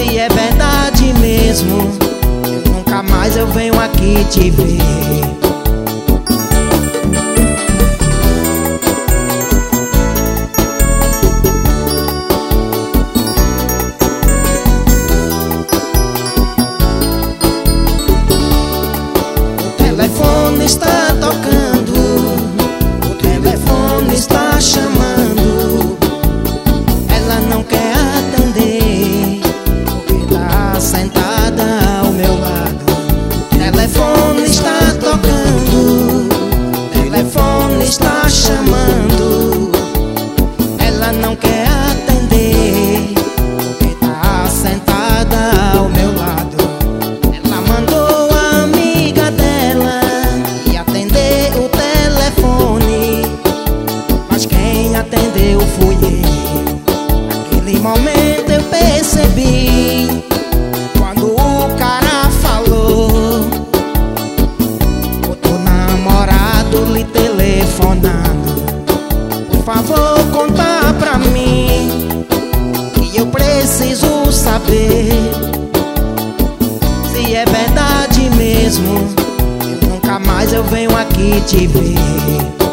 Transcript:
Se é verdade mesmo, nunca mais eu venho aqui te ver. O telefone está tocando, o telefone está chamando. Ela não quer atender, porque tá sentada ao meu lado. O telefone está tocando, o telefone está chamando. Ela não quer atender, porque tá sentada ao meu lado. Ela mandou a amiga dela e atender o telefone, mas quem atendeu fui eu. Naquele momento eu percebi, quando o cara falou, o teu namorado lhe telefonando. Por favor, conta pra mim, que eu preciso saber se é verdade mesmo, nunca mais eu venho aqui te ver.